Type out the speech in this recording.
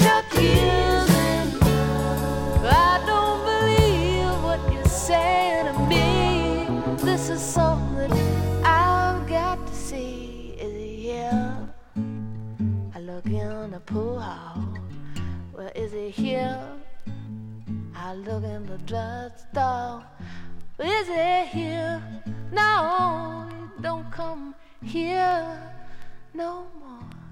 shut ears and I don't believe what you're saying to me. This is something that I've got to see. Is he here? I look in the pool hall. Well, is he here? I look in the drugstore. Is he here? No, don't come here no more.